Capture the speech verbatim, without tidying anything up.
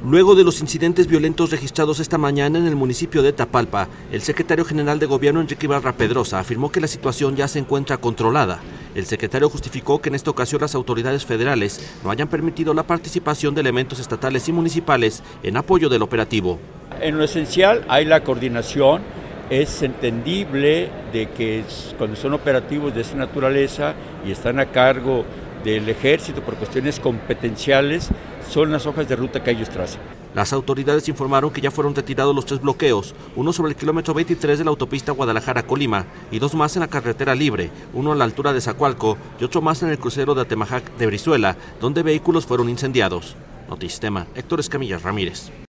Luego de los incidentes violentos registrados esta mañana en el municipio de Tapalpa, el secretario general de Gobierno, Enrique Ibarra Pedrosa, afirmó que la situación ya se encuentra controlada. El secretario justificó que en esta ocasión las autoridades federales no hayan permitido la participación de elementos estatales y municipales en apoyo del operativo. En lo esencial hay la coordinación, es entendible de que cuando son operativos de esa naturaleza y están a cargo del ejército por cuestiones competenciales, son las hojas de ruta que ellos trazan. Las autoridades informaron que ya fueron retirados los tres bloqueos, uno sobre el kilómetro veintitrés de la autopista Guadalajara-Colima y dos más en la carretera libre, uno a la altura de Zacualco y otro más en el crucero de Atemajac de Brizuela, donde vehículos fueron incendiados. Notisistema, Héctor Escamilla Ramírez.